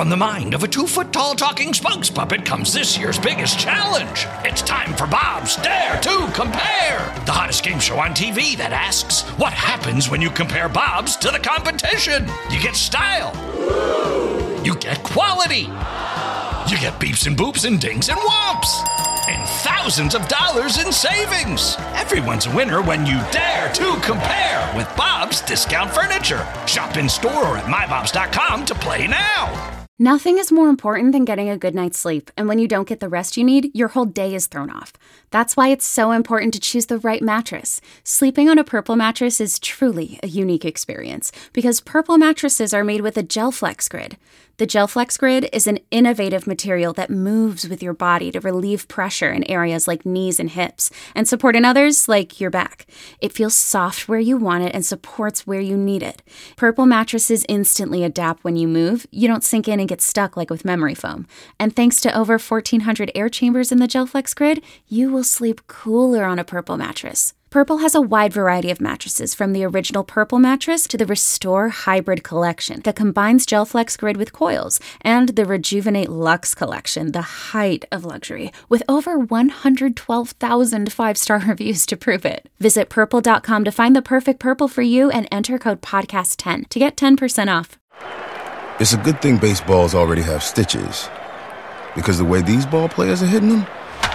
from the mind of a 2-foot-tall talking spokes puppet comes this year's biggest challenge. It's time for Bob's Dare to Compare, the hottest game show on TV that asks, what happens when you compare Bobs to the competition? You get style. You get quality. You get beeps and boops and dings and whomps. And thousands of dollars in savings. Everyone's a winner when you dare to compare with Bob's Discount Furniture. Shop in store or at mybobs.com to play now. Nothing is more important than getting a good night's sleep, and when you don't get the rest you need, your whole day is thrown off. That's why it's so important to choose the right mattress. Sleeping on a Purple mattress is truly a unique experience, because Purple mattresses are made with a GelFlex Grid. The GelFlex Grid is an innovative material that moves with your body to relieve pressure in areas like knees and hips, and support in others like your back. It feels soft where you want it and supports where you need it. Purple mattresses instantly adapt when you move. You don't sink in and get stuck like with memory foam. And thanks to over 1,400 air chambers in the GelFlex Grid, you will sleep cooler on a Purple mattress. Purple has a wide variety of mattresses, from the original Purple mattress to the Restore Hybrid collection that combines GelFlex Grid with coils, and the Rejuvenate Luxe collection, the height of luxury, with over 112,000 five-star reviews to prove it. Visit Purple.com to find the perfect Purple for you and enter code PODCAST10 to get 10% off. It's a good thing baseballs already have stitches, because the way these ball players are hitting them,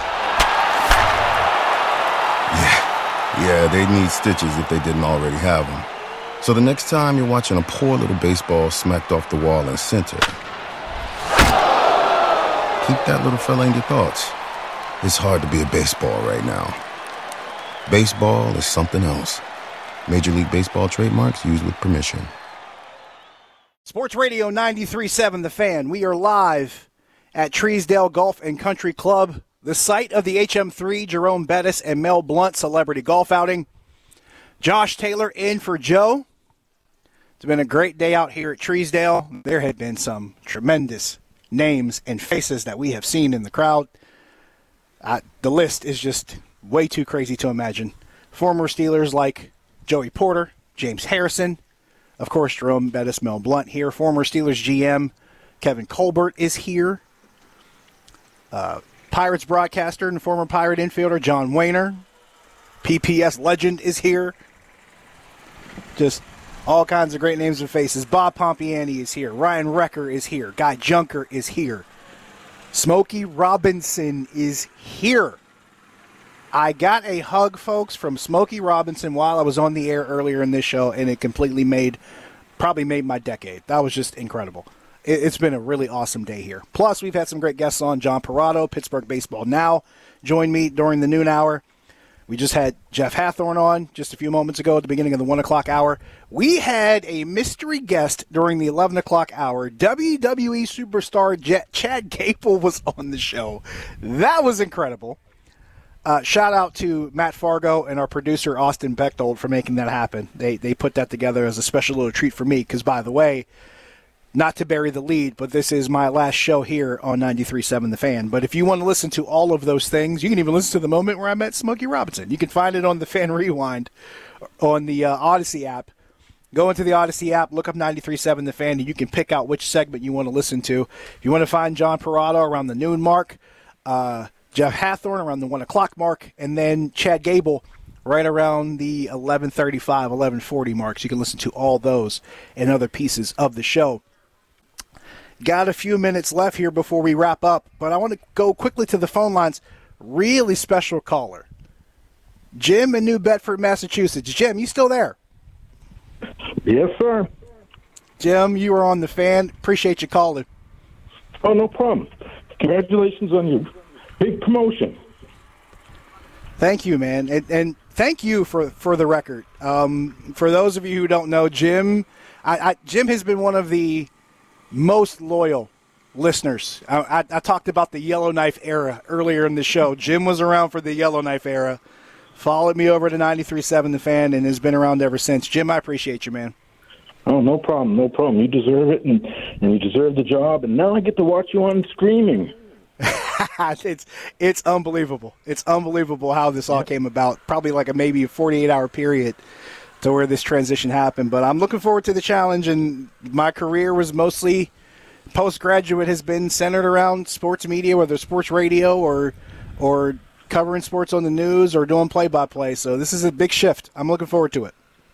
yeah, they need stitches if they didn't already have them. So the next time you're watching a poor little baseball smacked off the wall in center, keep that little fella in your thoughts. It's hard to be a baseball right now. Baseball is something else. Major League Baseball trademarks used with permission. Sports Radio 93.7 The Fan. We are live at Treesdale Golf and Country Club, the site of the HM3 Jerome Bettis and Mel Blount celebrity golf outing. Josh Taylor in for Joe. It's been a great day out here at Treesdale. There have been some tremendous names and faces that we have seen in the crowd. The list is just way too crazy to imagine. Former Steelers like Joey Porter, James Harrison, of course, Jerome Bettis, Mel Blount here. Former Steelers GM Kevin Colbert is here. Pirates broadcaster and former Pirate infielder John Wayner. PPS legend is here. Just all kinds of great names and faces. Bob Pompiani is here. Ryan Wrecker is here. Guy Junker is here. Smokey Robinson is here. I got a hug, folks, from Smokey Robinson while I was on the air earlier in this show, and it completely probably made my decade. That was just incredible. It's been a really awesome day here. Plus, we've had some great guests on. John Parado, Pittsburgh Baseball Now, joined me during the noon hour. We just had Jeff Hathorn on just a few moments ago at the beginning of the 1 o'clock hour. We had a mystery guest during the 11 o'clock hour. WWE superstar Chad Gable was on the show. That was incredible. Shout out to Matt Fargo and our producer Austin Bechtold for making that happen. They put that together as a special little treat for me because, by the way, not to bury the lead, but this is my last show here on 93.7 The Fan. But if you want to listen to all of those things, you can even listen to the moment where I met Smokey Robinson. You can find it on the Fan Rewind on the Odyssey app. Go into the Odyssey app, look up 93.7 The Fan, and you can pick out which segment you want to listen to. If you want to find John Parado around the noon mark, Jeff Hathorn around the 1 o'clock mark, and then Chad Gable right around the 11:35, 11:40 marks. You can listen to all those and other pieces of the show. Got a few minutes left here before we wrap up, but I want to go quickly to the phone lines. Really special caller. Jim in New Bedford, Massachusetts. Jim, you still there? Yes, sir. Jim, you are on The Fan. Appreciate you calling. Oh, no problem. Congratulations on your big promotion. Thank you, man. And thank you for the record. For those of you who don't know, Jim has been one of the most loyal listeners. I talked about the Yellowknife era earlier in the show. Jim was around for the Yellowknife era, followed me over to 93.7 The Fan, and has been around ever since. Jim, I appreciate you, man. Oh, no problem, no problem. You deserve it, and you deserve the job, and now I get to watch you on streaming. It's unbelievable. It's unbelievable how this all came about. Probably like maybe a 48-hour period to where this transition happened. But I'm looking forward to the challenge, and my career was mostly postgraduate has been centered around sports media, whether sports radio or covering sports on the news or doing play-by-play. So this is a big shift. I'm looking forward to it.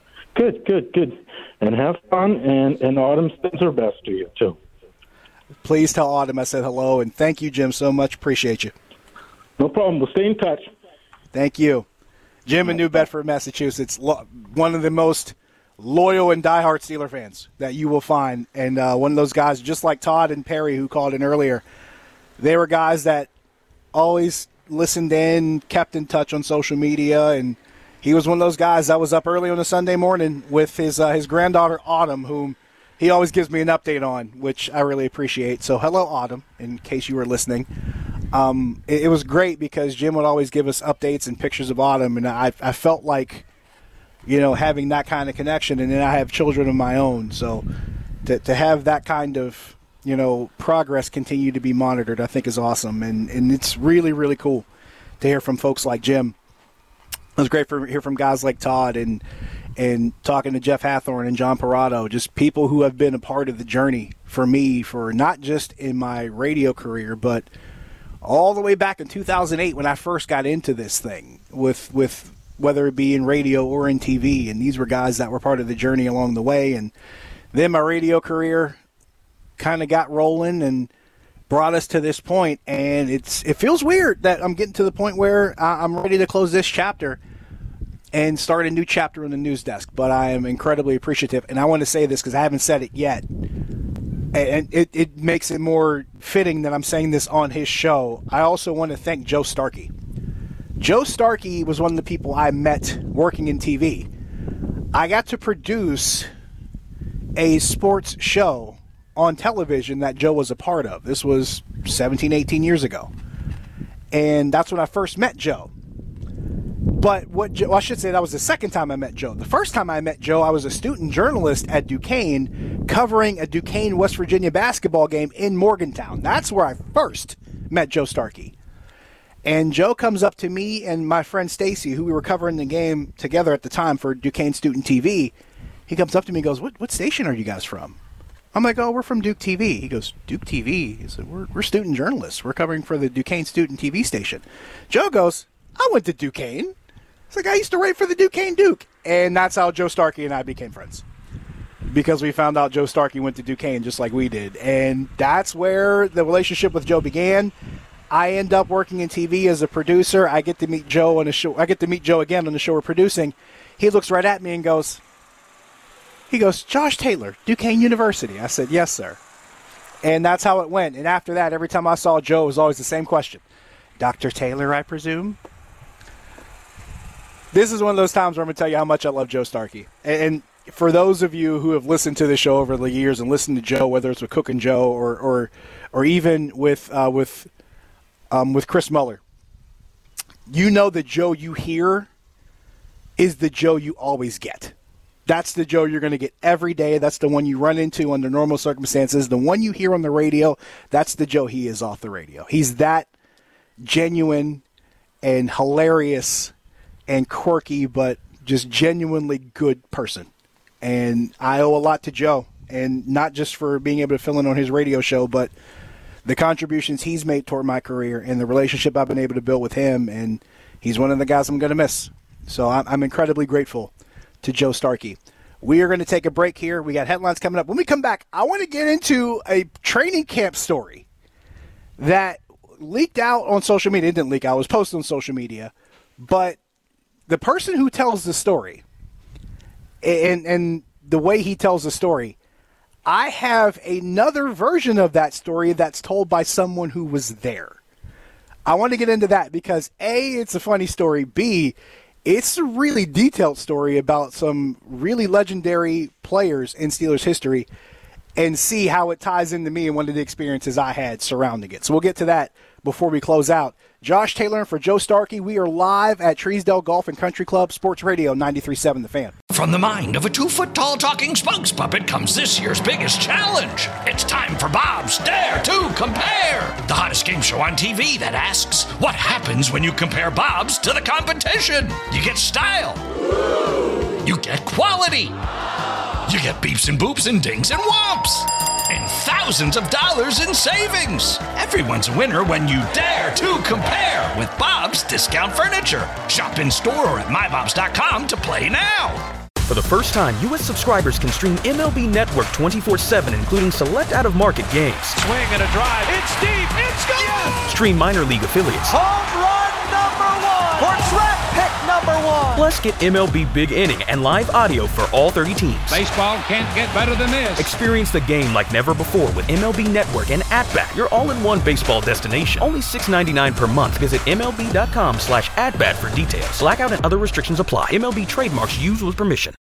Good. And have fun, and Autumn sends her best to you, too. Please tell Autumn I said hello, and thank you, Jim, so much. Appreciate you. No problem. We'll stay in touch. Thank you. Jim in New Bedford, Massachusetts, one of the most loyal and diehard Steeler fans that you will find, and one of those guys, just like Todd and Perry, who called in earlier, they were guys that always listened in, kept in touch on social media, and he was one of those guys that was up early on a Sunday morning with his granddaughter, Autumn, whom he always gives me an update on, which I really appreciate. So hello, Autumn, in case you were listening. It was great because Jim would always give us updates and pictures of Autumn, and I felt like, having that kind of connection, and then I have children of my own. So to have that kind of, progress continue to be monitored, I think is awesome. And it's really, really cool to hear from folks like Jim. It was great to hear from guys like Todd and talking to Jeff Hathorn and John Parado, just people who have been a part of the journey for me for not just in my radio career, but all the way back in 2008 when I first got into this thing with whether it be in radio or in TV. And these were guys that were part of the journey along the way. And then my radio career kind of got rolling and brought us to this point, and it feels weird that I'm getting to the point where I'm ready to close this chapter and start a new chapter on the news desk. But I am incredibly appreciative, and I want to say this because I haven't said it yet, and it makes it more fitting that I'm saying this on his show. I also want to thank Joe Starkey. Joe Starkey was one of the people I met working in TV. I got to produce a sports show on television that Joe was a part of. This was 17, 18 years ago. And that's when I first met Joe. But I should say that was the second time I met Joe. The first time I met Joe, I was a student journalist at Duquesne covering a Duquesne, West Virginia basketball game in Morgantown. That's where I first met Joe Starkey. And Joe comes up to me and my friend Stacy, who we were covering the game together at the time for Duquesne Student TV. He comes up to me and goes, what station are you guys from? I'm like, oh, we're from Duke TV. He goes, Duke TV? He said, we're student journalists. We're covering for the Duquesne Student TV station. Joe goes, I went to Duquesne. It's like, I used to write for the Duquesne Duke. And that's how Joe Starkey and I became friends. Because we found out Joe Starkey went to Duquesne just like we did. And that's where the relationship with Joe began. I end up working in TV as a producer. I get to meet Joe on the show. I get to meet Joe again on the show we're producing. He looks right at me and goes, Josh Taylor, Duquesne University. I said, yes, sir. And that's how it went. And after that, every time I saw Joe, it was always the same question. Dr. Taylor, I presume? This is one of those times where I'm going to tell you how much I love Joe Starkey. And for those of you who have listened to the show over the years and listened to Joe, whether it's with Cook and Joe or even with Chris Muller, you know the Joe you hear is the Joe you always get. That's the Joe you're going to get every day. That's the one you run into under normal circumstances. The one you hear on the radio, that's the Joe he is off the radio. He's that genuine and hilarious and quirky, but just genuinely good person. And I owe a lot to Joe, and not just for being able to fill in on his radio show, but the contributions he's made toward my career and the relationship I've been able to build with him. And he's one of the guys I'm going to miss. So I'm incredibly grateful to Joe Starkey. We are going to take a break here. We got headlines coming up. When we come back, I want to get into a training camp story that leaked out on social media. It didn't leak out. It was posted on social media. But the person who tells the story and the way he tells the story, I have another version of that story that's told by someone who was there. I want to get into that because A, it's a funny story. B, it's a really detailed story about some really legendary players in Steelers history, and see how it ties into me and one of the experiences I had surrounding it. So we'll get to that before we close out. Josh Taylor and for Joe Starkey, we are live at Treesdale Golf and Country Club, Sports Radio 93.7 The Fan. From the mind of a 2-foot-tall talking spokes puppet comes this year's biggest challenge. It's time for Bob's Dare to Compare, the hottest game show on TV that asks, what happens when you compare Bob's to the competition? You get style. You get quality. You get beeps and boops and dings and whomps. And and thousands of dollars in savings. Everyone's a winner when you dare to compare with Bob's Discount Furniture. Shop in store or at mybobs.com to play now. For the first time, U.S. subscribers can stream MLB Network 24/7, including select out-of-market games. Swing and a drive. It's deep. It's gone. Yes! Stream minor league affiliates. Home run number 1. Or track pick number 1. Plus, get MLB Big Inning and live audio for all 30 teams. Baseball can't get better than this. Experience the game like never before with MLB Network and At-Bat, your all-in-one baseball destination. Only $6.99 per month. Visit MLB.com/atbat for details. Blackout and other restrictions apply. MLB trademarks used with permission.